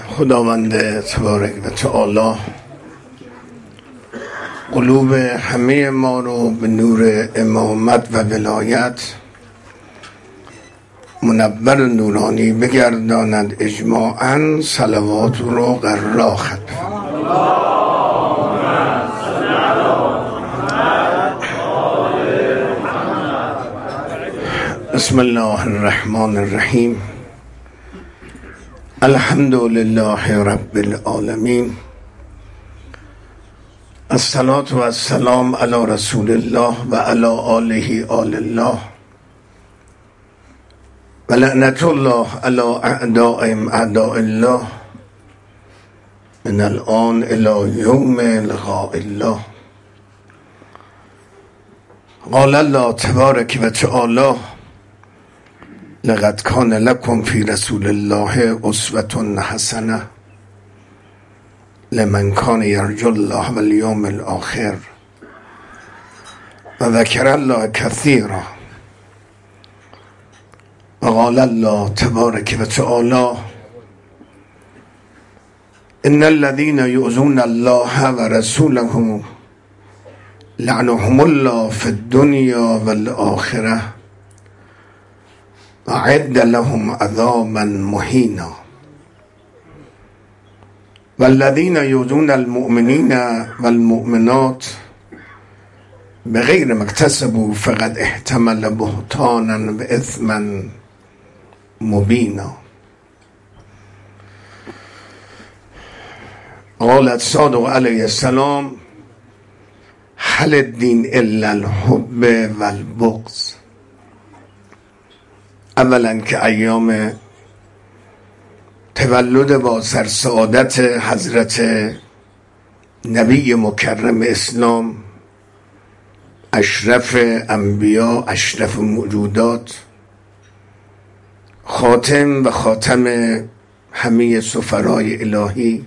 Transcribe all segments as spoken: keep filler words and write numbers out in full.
خداوند تبارک و تعالی قلوب همه ما رو به نور امامت و ولایت منور و نورانی بگرداند اجماعاً. صلوات رو قرار ختم. بسم الله الرحمن الرحیم. الحمد لله رب العالمین. الصلاة و السلام علی رسول الله و علی آله آل الله و لعنت الله علی اعدائهم اعداء الله من الآن الی یوم لقاء الله. قال الله تبارک و تعالی لقد کان لکم فی رسول الله اسوة حسنة لمن کان یرجو الله والیوم الآخر و ذکر الله کثیرا. و قال الله تبارک و تعالی ان الذين يؤذون الله ورسوله لعنهم الله في الدنيا والآخرة اعد لهم عذابا مهینا. والذین یؤذون المؤمنین والمؤمنات بغیر ما اکتسبوا فقد احتمل بهتانا و اثما مبینا. قالت صادق علیه السلام هل الدین الا الحب والبغض. اولا که ایام تولد با سرسعادت حضرت نبی مکرم اسلام، اشرف انبیا، اشرف موجودات، خاتم و خاتم همه سفرای الهی،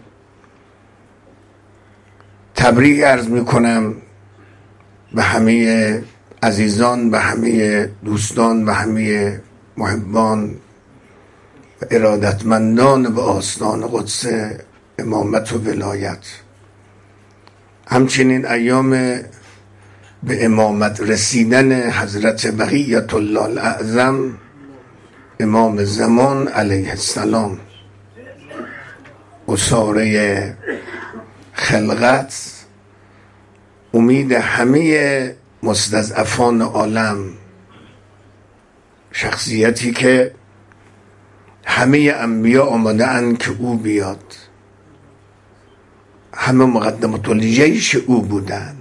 تبریک عرض می کنم به همه عزیزان، به همه دوستان، به همه محبان و ارادتمندان به آستان قدس امامت و ولایت. همچنین ایام به امامت رسیدن حضرت بقیت الله الاعظم امام زمان علیه السلام، اساره خلقت، امید همه مستضعفان عالم، شخصیتی که همه انبیا آمده اند که او بیاد، همه مقدمات الجیش او بودند.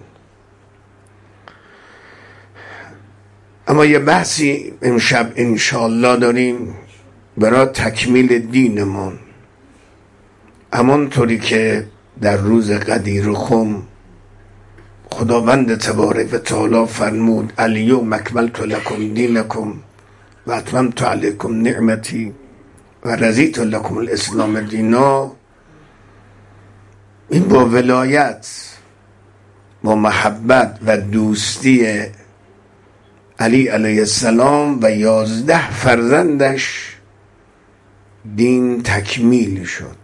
اما یه بحثی امشب انشاءالله داریم برای تکمیل دینمون، همانطوری که در روز غدیر خم خداوند تبارک و تعالی فرمود الیوم اکملت لکم دینکم و اتممت علیکم نعمتی و رضیت لکم الاسلام دینا. این با ولایت، با محبت و دوستی علی علیه السلام و یازده فرزندش دین تکمیل شد.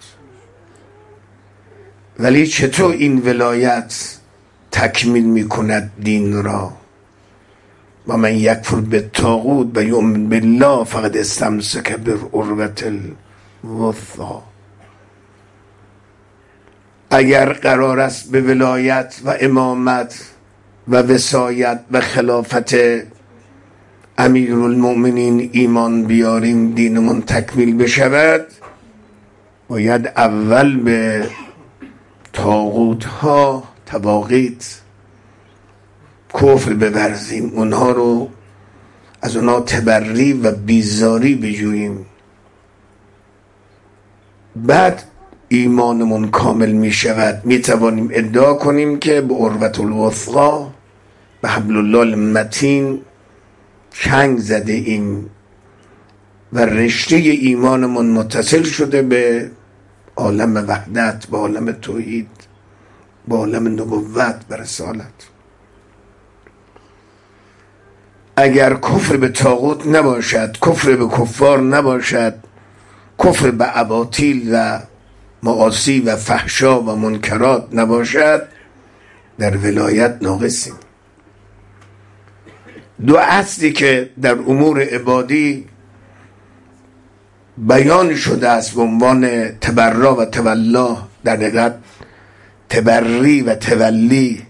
ولی چطور این ولایت تکمیل می کند دین را؟ و من یکفر بالطاغوت و یؤمن بالله فقد استمسک بالعروة الوثقی. اگر قرار است به ولایت و امامت و وصایت و خلافت امیرالمؤمنین ایمان بیاریم، دینمون تکمیل بشود، باید اول به طاغوت ها، طواغیت کفر بورزیم، اونها رو از اونها تبری و بیزاری بجوییم. بعد ایمانمون کامل می شود، می توانیم ادعا کنیم که به عروة الوثقی، به حبل الله المتین چنگ زده ایم و رشته ایمانمون متصل شده به عالم وحدت، به عالم توحید، به عالم نبوت و رسالت. اگر کفر به طاغوت نباشد، کفر به کفار نباشد، کفر به اباطیل و معاصی و فحشا و منکرات نباشد در ولایت ناقصیم. دو اصلی که در امور عبادی بیان شده است به عنوان تبرا و تولا، در حقیقت تبری و تولی،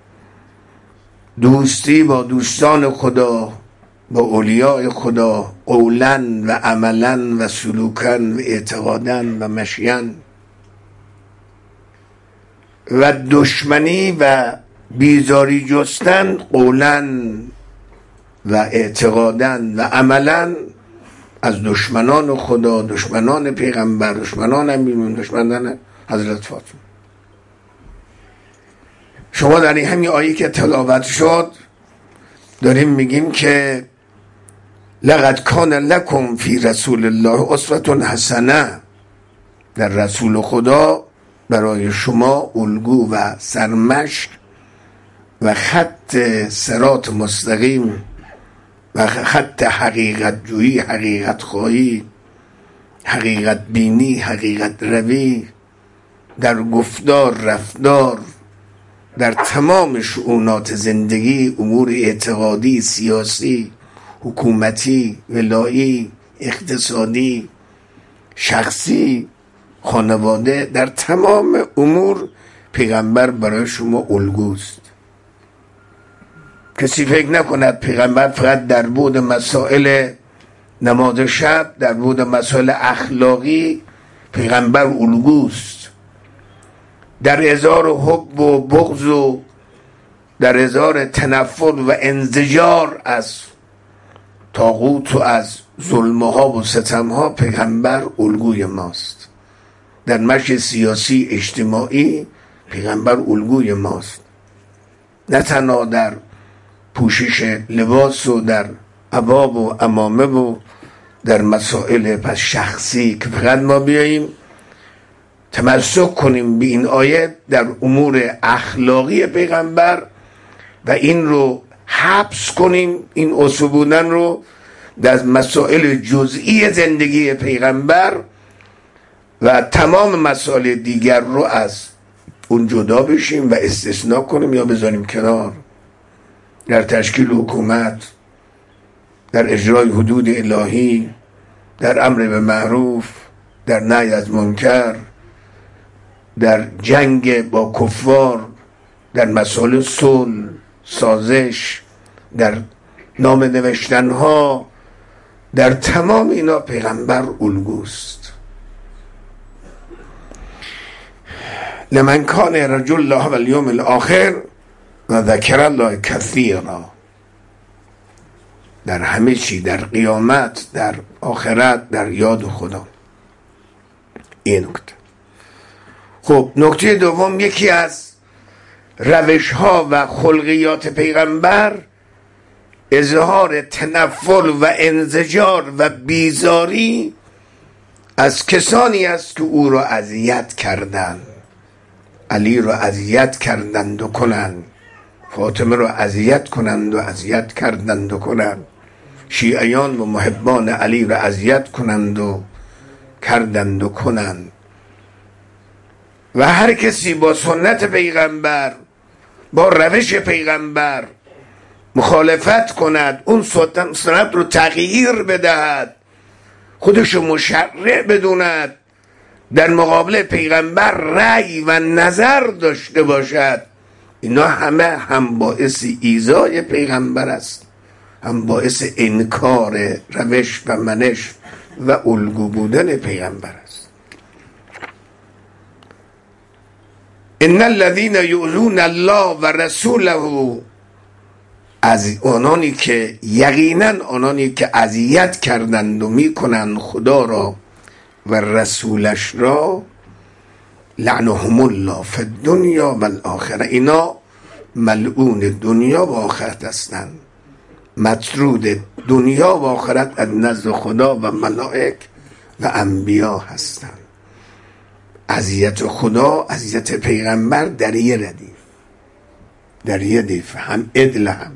دوستی با دوستان خدا، با اولیاء خدا، قولا و عملا و سلوکا و اعتقادا و مشیا، و دشمنی و بیزاری جستن قولا و اعتقادا و عملا از دشمنان خدا، دشمنان پیغمبر، دشمنان امیرون، دشمنان حضرت فاطمه. شما در این همین آیه که تلاوت شد داریم میگیم که لقد کان لکم فی رسول الله اسوة حسنه، در رسول خدا برای شما الگو و سرمشق و خط صراط مستقیم و خط حقیقت جویی، حقیقت خواهی، حقیقت بینی، حقیقت روی در گفتار، رفتار، در تمام شؤونات زندگی، امور اعتقادی، سیاسی، حکومتی، ولایی، اقتصادی، شخصی، خانواده، در تمام امور پیغمبر برای شما الگوست. کسی فکر نکند پیغمبر فقط در بود مسائل نماز شب، در بود مسائل اخلاقی پیغمبر الگوست. در هزار حب و بغض و در هزار تنفر و انزجار از طاغوت و از ظلمها و ستمها پیغمبر الگوی ماست. در مشی سیاسی اجتماعی پیغمبر الگوی ماست، نه تنها در پوشش لباس و در عباب و عمامه و در مسائل پس شخصی که فقط ما بیاییم تمسک کنیم به این آیه در امور اخلاقی پیغمبر و این رو حبس کنیم، این اصول بودن رو در مسائل جزئی زندگی پیغمبر و تمام مسائل دیگر رو از اون جدا بشیم و استثناء کنیم یا بذاریم کنار. در تشکیل حکومت، در اجرای حدود الهی، در امر به معروف، در نهی از منکر، در جنگ با کفار، در مسائل صلح، سازش، در نامه نوشتنها، در تمام اینا پیغمبر الگوست. لمن کان رجل الله و الیوم الاخر و ذکر الله کثیرا، در همه چی، در قیامت، در آخرت، در یاد خدا. این نکته. خب نکته دوم، یکی از روش ها و خلقیات پیغمبر اظهار تنفر و انزجار و بیزاری از کسانی است که او را اذیت کردند. علی را اذیت کردند و کنند، فاطمه را اذیت کنند و اذیت کردند و کنند، شیعیان و محبان علی را اذیت کنند و کردند و کنند. و هر کسی با سنت پیغمبر، با روش پیغمبر مخالفت کند، اون سنت رو تغییر بدهد، خودش رو مشرع بدوند، در مقابل پیغمبر رأی و نظر داشته باشد، اینا همه هم باعث ایذای پیغمبر است، هم باعث انکار روش و منش و الگو بودن پیغمبر است. ان الذين يؤذون الله و رسوله، از آنانی که یقینا آنانی که اذیت کردند و میکنند خدا را و رسولش را، لعنهم الله فی الدنیا و الاخره، اینا ملعون دنیا و آخرت هستند، مطرود دنیا و آخرت از نزد خدا و ملائک و انبیا هستند. اذیت خدا، اذیت پیغمبر در یه ردیف، در یه دیف هم عدل هم.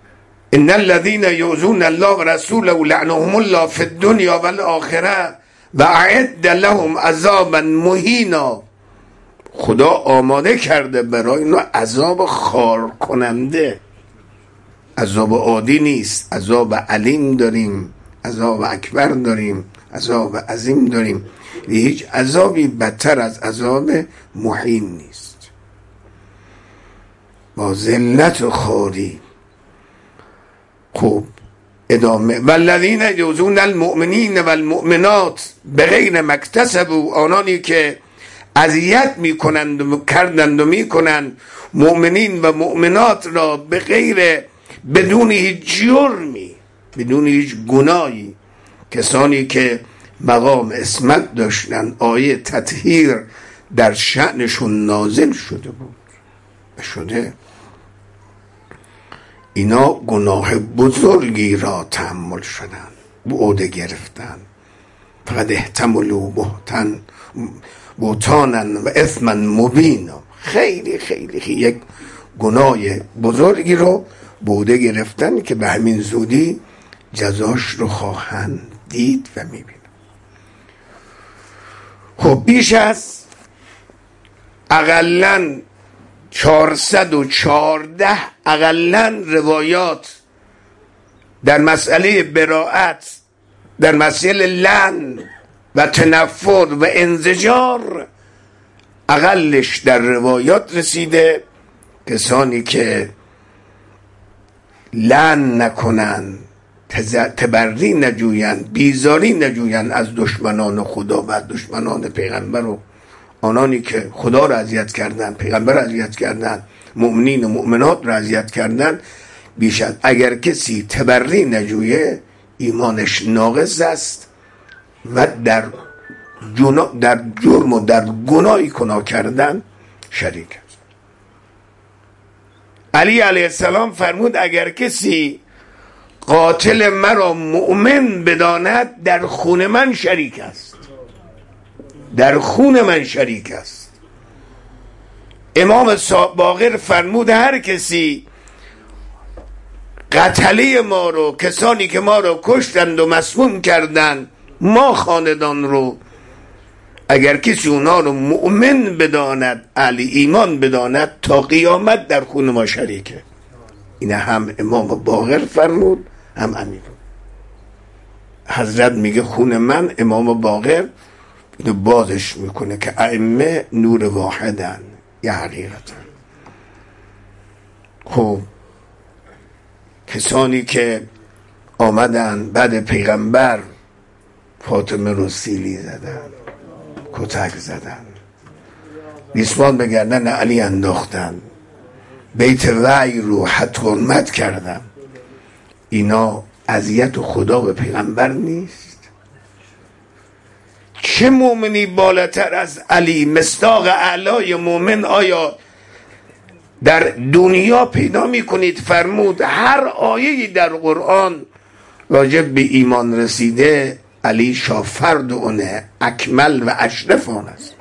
ان الذين يؤذون الله ورسوله لعنهم الله في الدنيا والاخره و اعد لهم عذابا مهینا، خدا آماده کرده برای اینا عذاب خار کننده. عذاب عادی نیست، عذاب علیم داریم، عذاب اکبر داریم، عذاب عظیم داریم. هیچ عذابی بدتر از عذاب مهین نیست. با ذلت و خواری. خوب ادامه والذین یؤذون المؤمنین والمؤمنات بغیر ما اکتسبوا، آنانی که اذیت میکنند و کردند و میکنند مؤمنین و مؤمنات را به غیر، بدون هیچ جرمی، بدون هیچ گناهی. کسانی که مقام عصمت داشتن، آیه تطهیر در شأنشون نازل شده بود و شده، اینا گناه بزرگی را تحمل شدن، بعده گرفتن. فقط احتملوا بهتن بهتانا و اثما مبینا، خیلی خیلی خیلی یک گناه بزرگی رو بعده گرفتن که به همین زودی جزاش رو خواهند دید و میبینن. خب بیش از اقلاً چهارصد و چهارده اقلاً روایات در مسئله براءت، در مسئله لعن و تنفر و انزجار، اقلش در روایات رسیده کسانی که لعن نکنن، تبری نجوین، بیزاری نجوین از دشمنان خدا و دشمنان پیغمبر و آنانی که خدا را اذیت کردن، پیغمبر را اذیت کردن، مؤمنین و مؤمنات را اذیت کردن. بیشتر اگر کسی تبری نجویه ایمانش ناقص است و در در جرم و در گناهی گناه کردن شریک است. علی علیه السلام فرمود اگر کسی قاتل مرا مؤمن بداند در خون من شریک است، در خون من شریک است. امام باقر فرمود هر کسی قتله ما رو، کسانی که ما رو کشتند و مسموم کردند، ما خاندان رو، اگر کسی اونا رو مؤمن بداند، اهل ایمان بداند، تا قیامت در خون ما شریکه. این هم امام باقر فرمود، هم امیر حضرت میگه خون من. امام باقر اینو بازش میکنه که ائمه نور واحدن، یه حقیقتن. خب کسانی که آمدن بعد پیغمبر فاطمه رو سیلی زدن، کتک زدن، ریسمان به گردن علی انداختن، بیت وحی رو حد حرمت کردن، اینا اذیت خدا به پیغمبر نیست؟ چه مؤمنی بالاتر از علی؟ مصداق اعلای مؤمن آیا در دنیا پیدا می کنید؟ فرمود هر آیه‌ای در قرآن راجب به ایمان رسیده علی شافرد اونه، اکمل و اشرف آن است.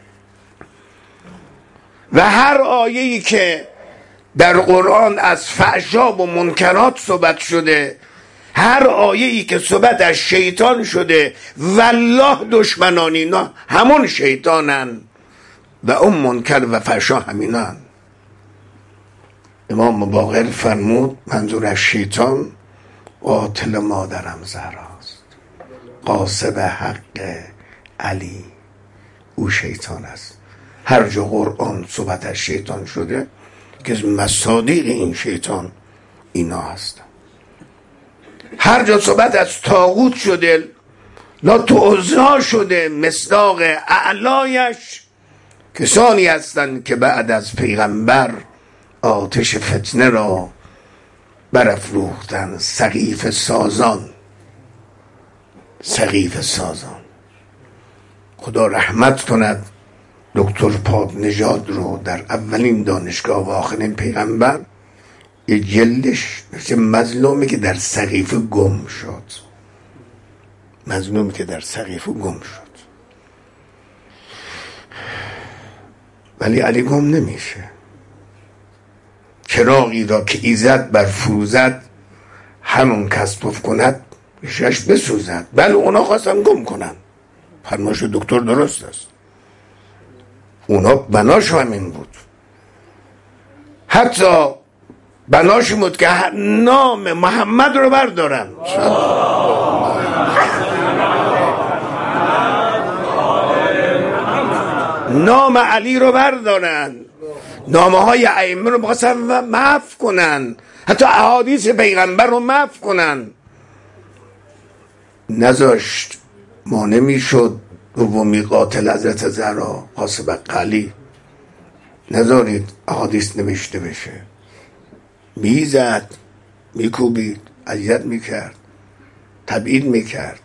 و هر آیه‌ای که در قرآن از فحشا و منکرات صحبت شده، هر آیه‌ای که صحبت از شیطان شده، والله دشمنانی نه همون شیطانن و اون منکر و فحشا همینن. امام باقر فرمود منظور از شیطان قاتل مادرم زهراست، غاصب حق علی، او شیطان است. هر جا قرآن صحبت از شیطان شده که مصادیق این شیطان اینا هستن. هر جا صحبت از طاغوت شده، لا تعزا شده، مصداق اعلایش کسانی هستند که بعد از پیغمبر آتش فتنه را برافروختن، سقیفه سازان، سقیفه سازان. خدا رحمت کند دکتر پادنژاد رو، در اولین دانشگاه و آخرین پیغمبر، یه جلدش مثل مظلومی که در سقیفه گم شد، مظلومی که در سقیفه گم شد. ولی علی گم نمیشه. چراغی را که ایزد بر فروزد، همون کسب کند شش بسوزد. بله اونا خواستن گم کنن، فرمایش دکتر درست است. اونا بناش همین بود. حتی بناش بود که نام محمد رو بردارن، نام علی رو بردارن، نامه های ائمه رو بخواستن محو کنن، حتی احادیث پیغمبر رو محو کنن. نذاشت. ما نمیشد دومی قاتل حضرت زهرا قاسم بقالی نذارید احادیث نوشته بشه. میزد، میکوبید، اذیت میکرد، تبعید میکرد،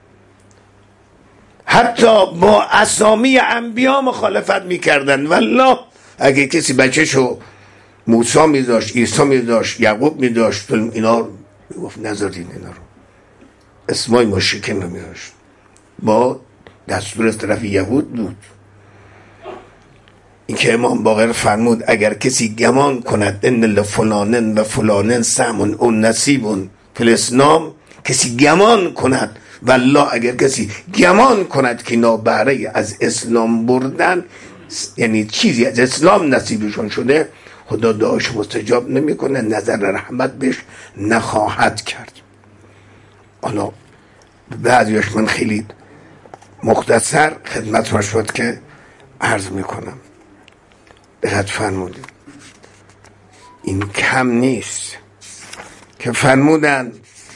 حتی با اسامی انبیا مخالفت میکردن. والله اگه کسی بچه‌شو موسی میذاشت، عیسی میذاشت، یعقوب میذاشت، اینا میگفت نذارین اینا رو، اسمای مشرکین رو میذاشت. با دستور از طرف یهود بود. این که امام باقر فرمود اگر کسی گمان کند ان لفلانن و فلانن سهم او نصیب فی الاسلام، کسی گمان کند، والله اگر کسی گمان کند که اینا بهره از اسلام بردن، یعنی چیزی از اسلام نصیبشون شده، خدا دعاش مستجاب نمیکنه، نظر رحمت بهش نخواهد کرد. حالا بعضیش من خیلی مختصر خدمت ما شد که عرض میکنم. دقت فرمودید این کم نیست که فرمودن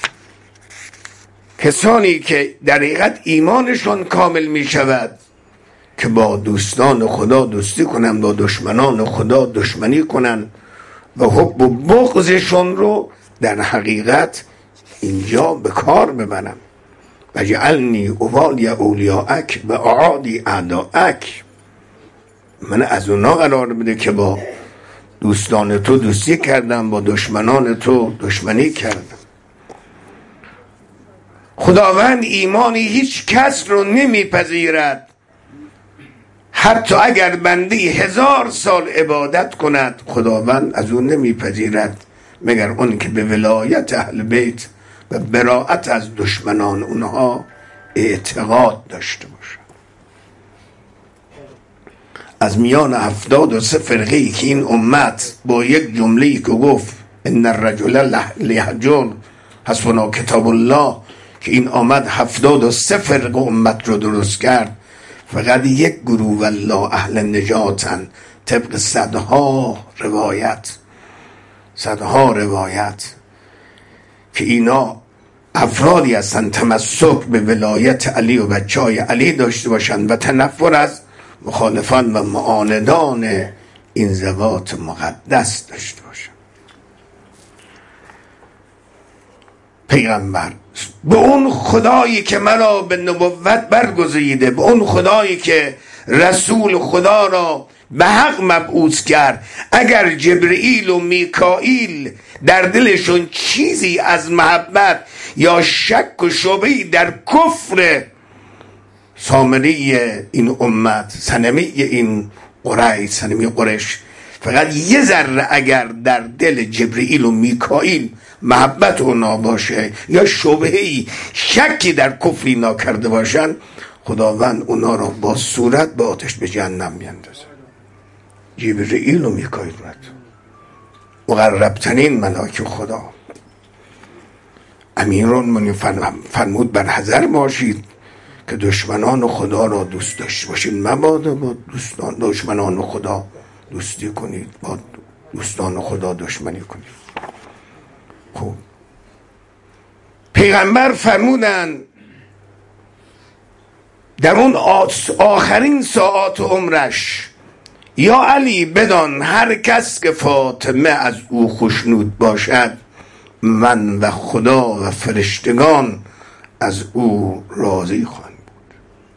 کسانی که در حقیقت ایمانشون کامل می شود که با دوستان خدا دوستی کنن، با دشمنان خدا دشمنی کنن و حب و بغضشون رو در حقیقت اینجا به کار ببرن. و جعلنی اوالی اولیاءک و اعادی اعداءک، من از اونا قرار بده که با دوستان تو دوستی کردم، با دشمنان تو دشمنی کردم. خداوند ایمانی هیچ کس رو نمیپذیرد، حتی اگر بنده هزار سال عبادت کند خداوند از اون نمیپذیرد مگر اون که به ولایت اهل بیت و براءت از دشمنان اونها اعتقاد داشته باشد. از میان هفتاد و سه فرقه‌ای که این امت با یک جمله‌ای که گفت ان الرجل لیهجر حسبنا کتاب الله، که این آمد هفتاد و سه فرقه امت رو درست کرد، فقط یک گروه والله اهل نجاتن، طبق صدها روایت صدها روایت که اینا افرادی هستن تمسک به ولایت علی و بچه های علی داشته باشند و تنفر از مخالفان و معاندان این ذوات مقدس داشته باشند. پیغمبر به اون خدایی که مرا به نبوت برگزیده، به اون خدایی که رسول خدا را به حق مبعوث کرد، اگر جبرئیل و میکائیل در دلشون چیزی از محبت یا شک و شبهی در کفر سامری این امت، صنمی این قریش، صنمی قریش، فقط یه ذره اگر در دل جبرئیل و میکائیل محبت اونا باشه یا شبهی شکی در کفر اینا کرده باشن، خداوند اونا را با صورت به آتش به جهنم میاندازه. جبرئیل و میکائیل مقربترین ملاک خدا، امیرون فرمود بر حذر باشید که دشمنان خدا را دوست داشته باشید، مبادا با دوستان دشمنان خدا دوستی کنید، با دوستان خدا دشمنی کنید. خب پیغمبر فرمودن در اون آخرین ساعات عمرش، یا علی بدان هر کس که فاطمه از او خوشنود باشد، من و خدا و فرشتگان از او راضی خواهند بود،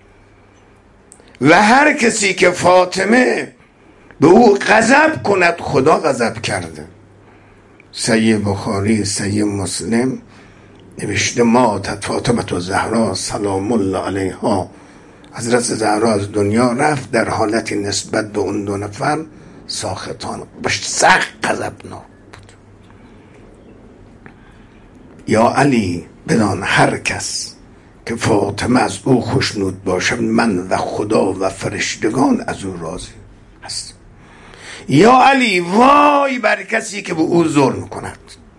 و هر کسی که فاطمه به او غضب کند خدا غضب کرده. صحیح بخاری، صحیح مسلم نوشته ماتت فاطمه زهرا سلام الله علیها، حضرت زهرا از دنیا رفت در حالت نسبت به اون دو نفر ساختان، باش سخت غضبناک بود. یا علی بدان هر کس که فاطمه از او خوشنود باشم، من و خدا و فرشتگان از او راضی هست. یا علی وای بر کسی که به او ظلم کند،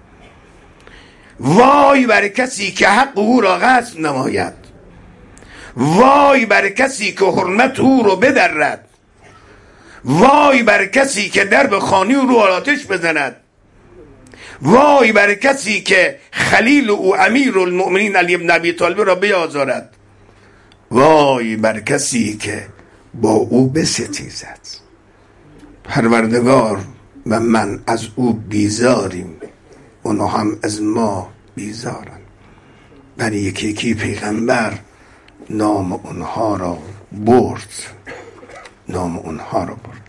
وای بر کسی که حق او را غصب نماید، وای بر کسی که حرمت او رو بدرد، وای بر کسی که درب خانه او رو آتش بزند، وای بر کسی که خلیل او امیر المؤمنین علی بن ابی طالب را بیازارد، وای بر کسی که با او بستیزد. پروردگار و من از او بیزاریم، اونا هم از ما بیزارن. برای یکی یکی پیغمبر نام اونها را برد، نام اونها را برد.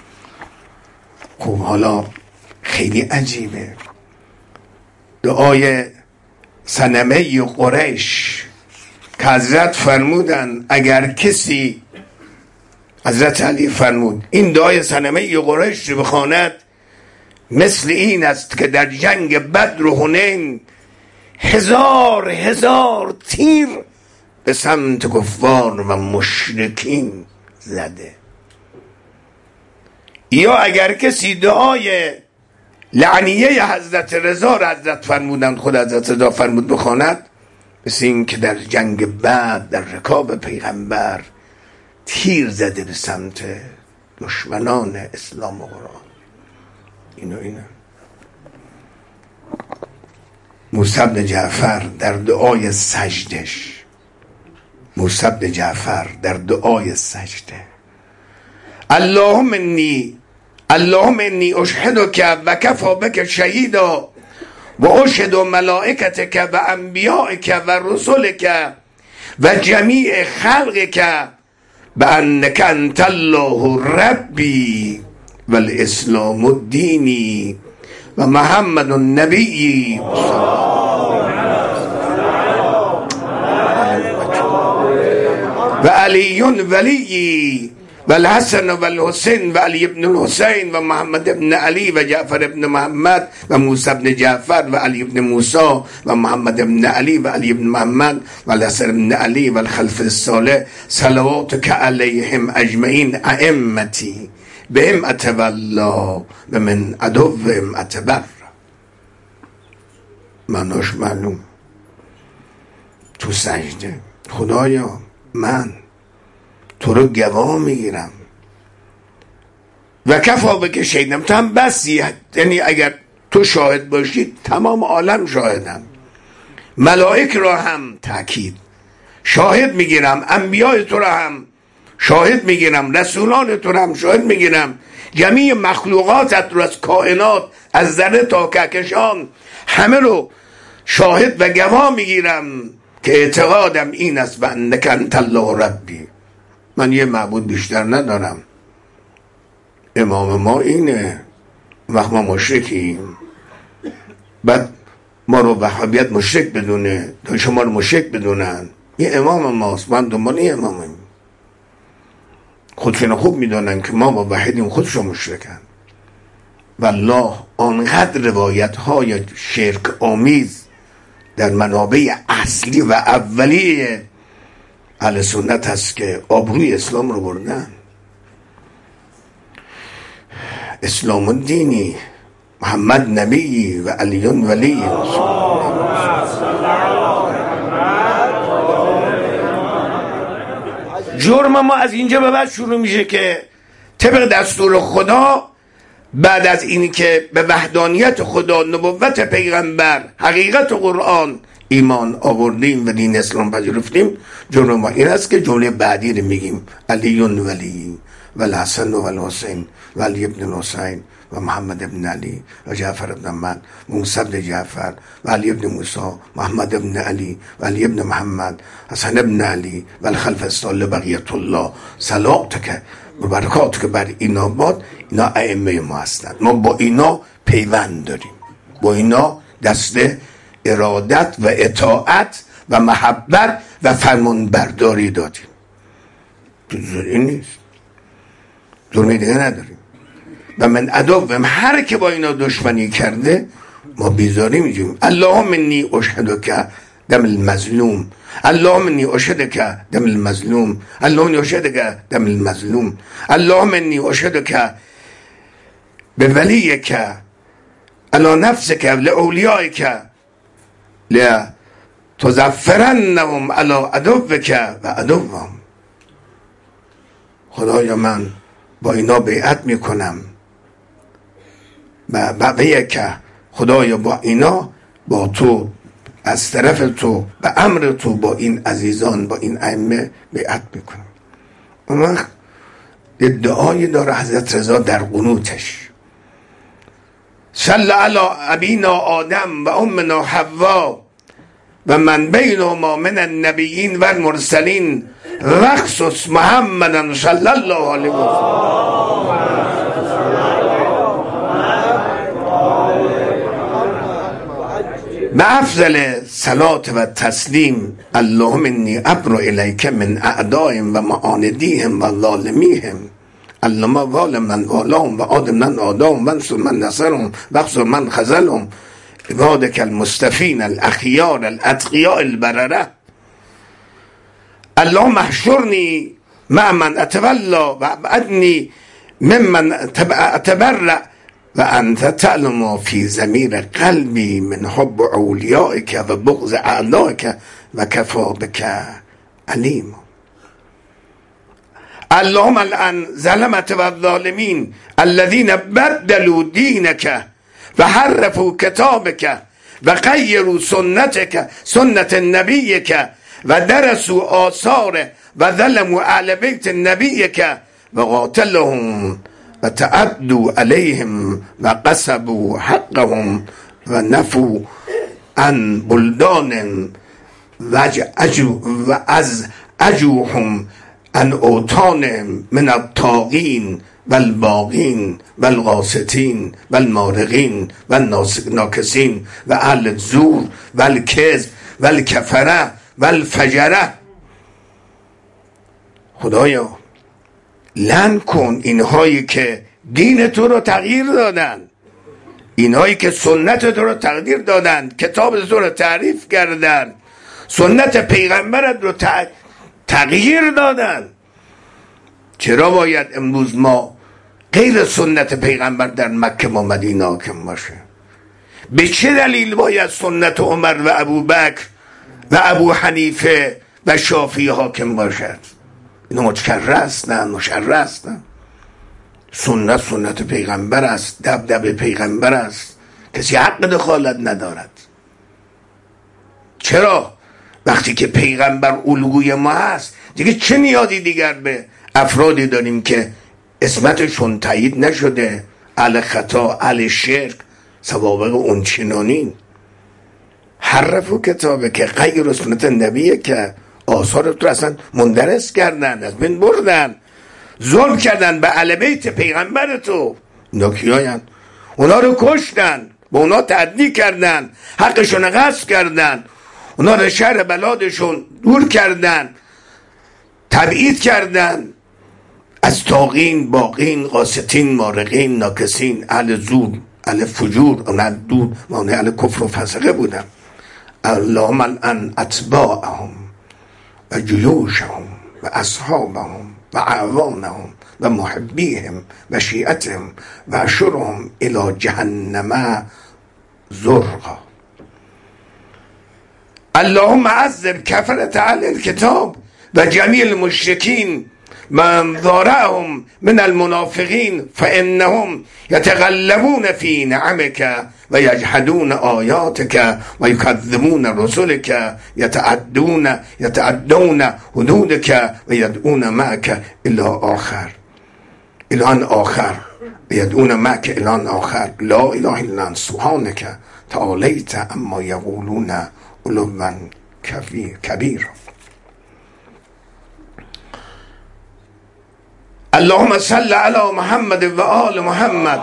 خب حالا خیلی عجیبه، دعای صنمه قریش که حضرت فرمودن اگر کسی، حضرت علی فرمود این دعای صنمه قریش رو بخواند مثل این است که در جنگ بدر و حنین هزار هزار تیر به سمت کفار و مشرکین زده. یا اگر کسی دعای لعنیه حضرت رضا را حضرت فرمودند، خود حضرت رضا فرمود بخواند، مثل این که در جنگ بعد در رکاب پیغمبر تیر زده به سمت دشمنان اسلام و قرآن. اینو اینو موسی بن جعفر در دعای سجدش، موسی بن جعفر در دعای سجده اللهم انی اللهم انی اشهدک و کفی بک شهیدا و اشهد ملائکتک و انبیائک و رسلک و جمیع خلقک بانک انت الله ربی و الاسلام الدینی و محمد النبی و علی ولی و الحسن و الحسین و علی ابن الحسین و محمد ابن علی و جعفر ابن محمد و موسی ابن جعفر و علی ابن موسی و محمد ابن علی و علی ابن محمد و الحسن ابن علی و الخلف الصالح صلواتک علیهم اجمعین ائمتی بهم اتولا و من عدوهم اتبر. معناش معلوم تو سجده، خدایا من تو رو گواه میگیرم و کفا بک شهیدم، تو هم بسی، یعنی اگر تو شاهد باشی تمام عالم شاهدم، ملائک را هم تأکید شاهد میگیرم، انبیاء تو را هم شاهد میگیرم، رسولان تو را هم شاهد میگیرم، جمیع مخلوقاتت رو از کائنات از ذره تا کهکشان همه رو شاهد و گواه میگیرم که اعتقادم این است و انک انت الله ربی، من یه معبود بیشتر ندارم، امام ما اینه، وقت ما مشرکیم، بعد ما رو وهابیت مشرک بدونه تا شما رو مشرک بدونن، یه امام ماست، من دنبال این امامیم. خودشون خوب میدونن که ما با وحیدیم، خودشون مشرکن. والله آنقدر روایت های شرک آمیز در منابع اصلی و اولی اهل سنت هست که آبروی اسلام رو بردن. اسلام الدینی، محمد نبی و علی ولی. جرم ما از اینجا به بعد شروع میشه که طبق دستور خدا بعد از این که به وحدانیت خدا، نبوت پیغمبر، حقیقت قرآن ایمان آوردیم و دین اسلام پذیرفتیم، جرم ما این است که جمله بعدی رو میگیم علی ولی و الحسن و الحسین و علی ابن الحسین و محمد ابن علی و جعفر ابن محمد و موسی ابن جعفر و علی ابن موسی، محمد ابن علی و علی ابن محمد، حسن ابن علی و الخلف الصالح بقیت الله صلواتک و برکات که بر اینا باد. اینا ائمه ما هستند، ما با اینا پیوند داریم، با اینا دست ارادت و اطاعت و محبت و فرمان برداری دادیم. این نیست، جرمی دیگه نداریم. و من عدوهم، هر که با اینا دشمنی کرده ما بیزاری میجیم. اللهم انی اشهدک دم المظلوم اللهم اني اشهدك دم المظلوم، اللهم اني اشهدك دم المظلوم، اللهم اني اشهدك بوليك على نفسك لاولیائك لتظفرنهم على عدوك و عدوهم. خدایا من با اینا بیعت میکنم و بقیه که خدایا با اینا، با تو، از طرف تو، به امر تو، با این عزیزان، با این ائمه بیعت میکنم. اون وقت ادعای داره حضرت رضا در قنوتش: صلی علی ابینا آدم و امنا حوا و من بینهما من النبیین و المرسلین و اخصص محمدا صلی الله علیه و سلم. به افضل صلات و تسلیم: اللهم انی ابرأ الیک من اعدائهم و معاندیهم و ظالمیهم، اللهم وال من والاهم و عاد من عاداهم و انصر من نصرهم و اخذل من خذلهم، عبادك المصطفین الاخیار الاتقیاء البرره. اللهم احشرنی مع من اتولى و ابعدنی ممن اتبرأ و انت تعلم فی ضمیر قلبی من حب اولیائک و بغض اعدائک و کفی بک علیم. اللهم الان ظلمت و الظالمین الذین بدلوا دینک و حرفوا کتابک و غیروا سنتک سنت نبیک و درسوا آثار و ظلموا اهل بیت نبیک و قاتلهم و تعدوا علیهم و قصبوا حقهم و نفوا عن بلدان و از اجوهم عن اوطانهم من الطاغین و الباغین و الغاسطین و المارقین و الناکسین و اهل الزور و الکذب و الکفره و الفجره. خدایا لعن کن اینهایی که دین تو رو تغییر دادن، اینهایی که سنت تو رو تغییر دادن، کتاب تو رو تعریف کردن، سنت پیغمبرت رو تغییر دادن. چرا باید امروز ما غیر سنت پیغمبر در مکه و مدینه حاکم باشه؟ به چه دلیل باید سنت عمر و ابوبکر و ابو حنیفه و شافعی حاکم باشد؟ اینا متکرر هستن، مشرع هستن. سنت سنت پیغمبر است، دبدب پیغمبر است، کسی حق دخالت ندارد. چرا؟ وقتی که پیغمبر الگوی ما هست دیگه چه نیازی دیگر به افرادی داریم که اسمتشون تایید نشده، اهل خطا، اهل شرک، سوابق اونچنانین. حرفو کتابه که غیر سنت نبیه که آثار تو اصلا مندرس کردن، از بین بردن، ظلم کردن به اهل بیت پیغمبر تو. اونا کیاین؟ اونا رو کشتن، به اونا تعدی کردن، حقشون غصب کردن، اونا رو شر بلادشون دور کردن، تبعید کردن، از طاغین، باغین، قاسطین، مارقین، ناکسین، اهل زور، اهل فجور، اونا دور، اونا اهل کفر و فسقه بودن. اللهم الان اتباعهم و جیوشهم و اصحابهم و اعوانهم و محبیهم و شیعتهم و اشرهم الى جهنم زرقا. اللهم عذب کفرة اهل الكتاب و جمیع المشرکین من ضارعهم من المنافقین فانهم یتغلبون فی نعمك و یجحدون آیاتك و یکذبون رسلك یتعدون یتعدون حدودك و یدعون معك الی آخر الان آخر و یدعون معك الان آخر لا اله الا انت سبحانك تعالیت اما یقولون علوا کبیر. اللهم صل علی محمد و آل محمد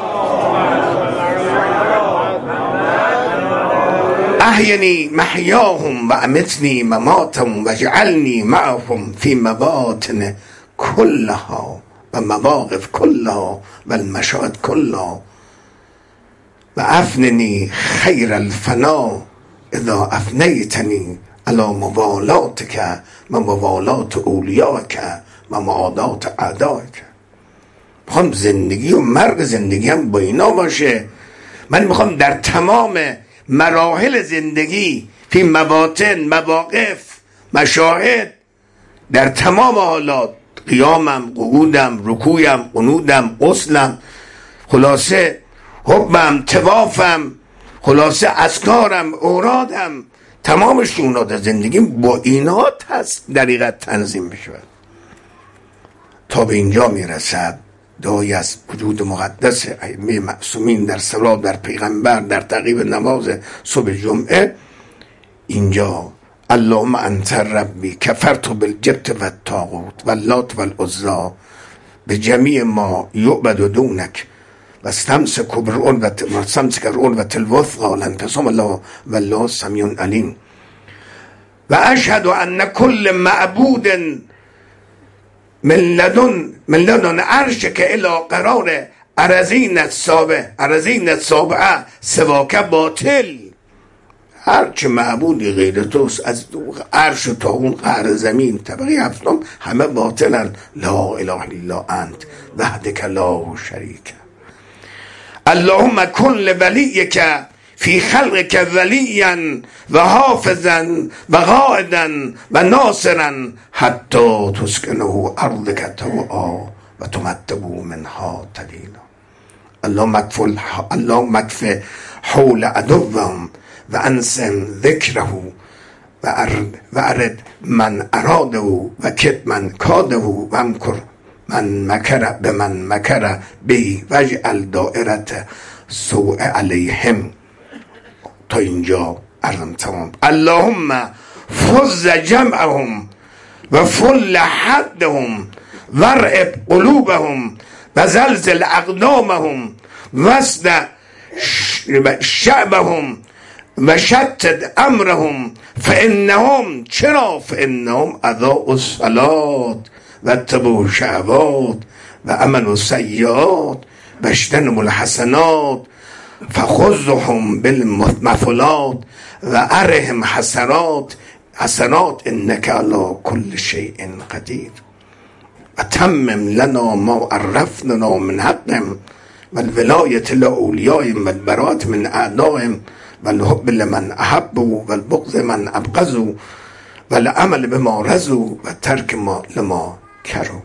احینی محیاهم و امتنی مماتهم و اجعلنی معهم فی مواطن کلها و مواقف کلها و المشاهد کلها و افننی خیر الفنا اذا افنیتنی الا موالات که و موالات اولیاء که و معادات اعداء که. میخوام زندگی و مرگ زندگی هم با اینا باشه. من میخوام در تمام مراحل زندگی، فی مواطن، مواقف، مشاهد، در تمام حالات، قیامم، قعودم، رکوعم، قنودم، غسلم، خلاصه حبم، توافم، خلاصه اذکارم، اورادم، تمام شونات زندگی با اینات هست دقیقت تنظیم بشه. تا به اینجا میرسد دعایی از وجود مقدس ائمه معصومین در صلات در پیغمبر، در تعقیب نماز صبح جمعه. اینجا اللهم انت ربی کفرت بالجبت و الطاغوت و اللات و العزی به جمیع ما یعبد دونک و استمسک بالعروة الوثقی لن انفصام الله والله سمیع علیم. و اشهد ان کل معبود من لدن من لدن عرشک الی قرار ارزین السابع ارزین السابعه سواک باطل. هرچه معبودی غیر توست از عرش تا اون قعر زمین طبقه هفتم همه باطلن. لا اله الا انت وحدک لا شریک. اللهم کن لولیک فی خلقک ولیا و حافظا و قائدا و ناصرا حتی تسکنه ارضک طوعا و تمتعه منها طویلا. اللهم اکف حول عدوهم و انسن ذکره و ارد من اراده و کد من کاده و امکر من مکر به من مکر بی وجعل دائرت سوء علیهم. تا اینجا عرضم تمام. اللهم فز جمعهم و فل حدهم ورعب قلوبهم و زلزل اقدامهم وسد شعبهم و شتت امرهم فانهم چرا فانهم اضاعوا الصلاة و اتبعوا شهوات و عملوا السیئات و اجتنبوا الحسنات فخذهم بالمثلات و ارهم حسرات حسنات انک علی کل شیء قدیر. و تمم لنا ما عرفنا من حقهم و الولایت لاولیائهم و البراءة من اعدائهم و الحب لمن احبوا و البغض من ابغضوا و العمل بما رضوا و ترک ما لما کروا.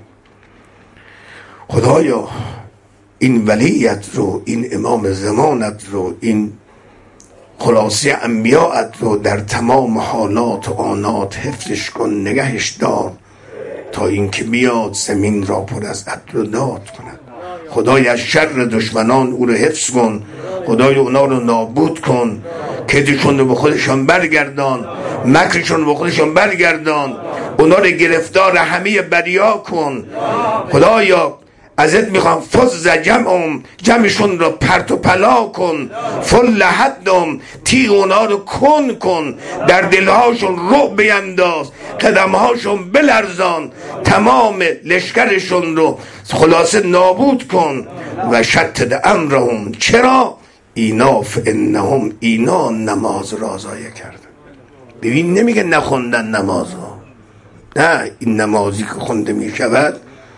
خدایا این ولیت رو، این امام زمانت رو، این خلاصه انبیاءت رو در تمام حالات و آنات حفظش کن، نگهش دار تا اینکه بیاد زمین را پر از عدل و داد کند. خدای از شر دشمنان او رو حفظ کن، خدای اونا رو نابود کن، کیدشون رو به خودشان برگردان، مکرشون رو به خودشان برگردان، اونا رو گرفتار همه بدیا کن. خدایا ازت میخوام فز جمعم جمعشون رو پرت و پلا کن، فل حدم تیغ اونا رو کن کن، در دلهاشون رعب بینداز، قدمهاشون بلرزان، تمام لشکرشون رو خلاصه نابود کن. و شتت امرهم چرا اینا فانهم اینا نماز را ضایع کردن. ببین نمیگه نخوندن نماز ها، نه، این نمازی که خونده میشود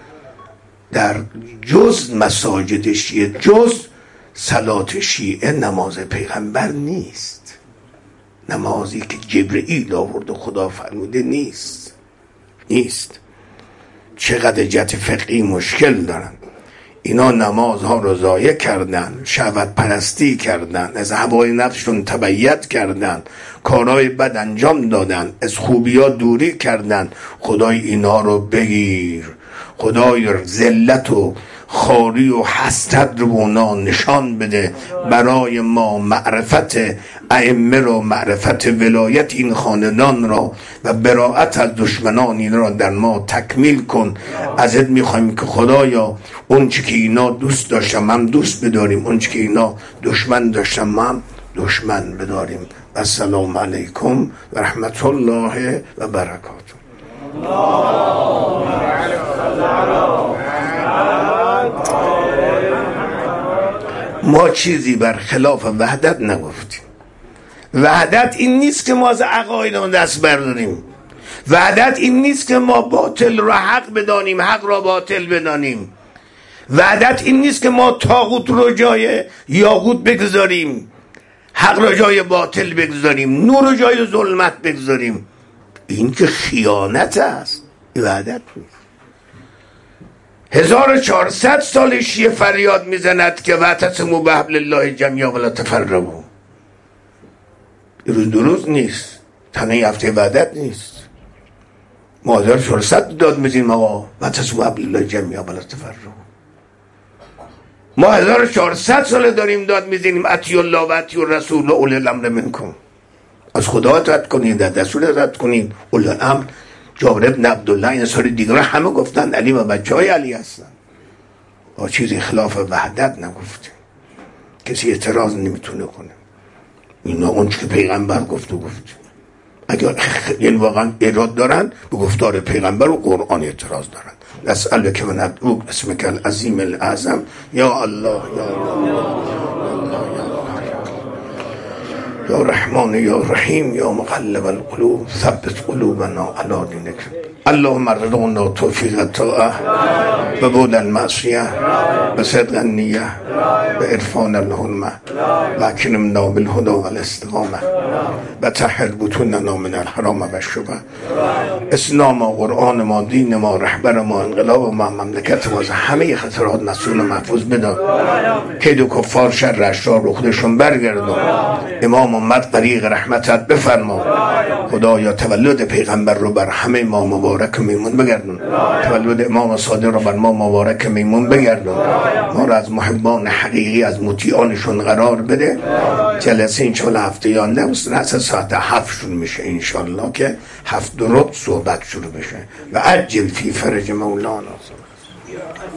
در جز مساجد شیعه، جز صلات شیعه، نماز پیغمبر نیست. نمازی که جبرئیل آورد و خدا فرموده نیست نیست چقدر جهت فقهی مشکل دارن اینا. نمازها رو ضایع کردن، شهوت پرستی کردن، از هوای نفسشون تبعیت کردن، کارهای بد انجام دادن، از خوبیا دوری کردن. خدای اینا رو بگیر، خدای ذلت و خاری و حسرت رو اونا نشان بده. برای ما معرفت ائمه رو، معرفت ولایت این خاندان را و براءت از دشمنان این را در ما تکمیل کن. ازت میخوایم که خدایا اون چی که اینا دوست داشتم هم دوست بداریم، اون چی که اینا دشمن داشتم هم دشمن بداریم. السلام علیکم و رحمت الله و برکاته. ما چیزی بر خلاف وحدت نگفتیم. وحدت این نیست که ما از عقایدمون دست برداریم. وحدت این نیست که ما باطل را حق بدانیم، حق را باطل بدانیم. وحدت این نیست که ما طاغوت رو جای یاغوت بگذاریم، حق را جای باطل بگذاریم، نور رو جای ظلمت بگذاریم. این که خیانت است، وحدت نیست. هزار و چهارصد سال شیعه فریاد میزند که واعتصموا بحبل الله جمیعا ولا تفرقوا. روز درست نیست، تنه هفته وحدت نیست. ما هزار و چهارصد داد میزنیم آقا واعتصموا بحبل الله جمیعا ولا تفرقوا. ما هزار و چهارصد سال داریم داد میزنیم اطیعوا الله و اطیعوا الرسول و اولی الامر منکم. از خدا اطاعت کنید، از رسول اطاعت کنید. اولی الامر جابر بن عبدالله این سال دیگر همه گفتن علی و بچه های علی هستن. با چیزی خلاف وحدت نگفته، کسی اعتراض نمیتونه کنه. اینا اون که پیغمبر گفت و گفت. اگر این واقعا ایراد دارن به گفتار پیغمبر و قرآن اعتراض دارن. نسألک و ندعوک اسمک العظیم الاعظم یا الله یا الله یا رحمان یا رحیم یا مقلب القلوب ثبت قلوبنا علی دینک. اللهم ارزقنا توفیق الطاعه و بعد المعصیه و صدق النیه و عرفان الحلمه و اکرمنا بالهدى والاستقامه و طهر بطوننا من الحرام و الشبه. اسلام ما، قرآن ما، دین ما، رهبر ما، انقلاب ما، مملکت ما از همه خطرات مسئول و محفوظ بدار. کید و کفار شر اشرار رو خودشون برگردون. امام امت طریق رحمتت بفرما. خدایا تولد پیغمبر رو بر همه ما مبارک میمون بگردون. تولد امام صادق رو بر ما مبارک میمون بگردون. ما را از محبان حقیقی، از مطیعانشون قرار بده. جلسه انشالله هفته یا نوست رأس ساعت هفت شروع میشه انشالله که هفت درود صحبت شروع بشه. و عجل فی فرج مولانا.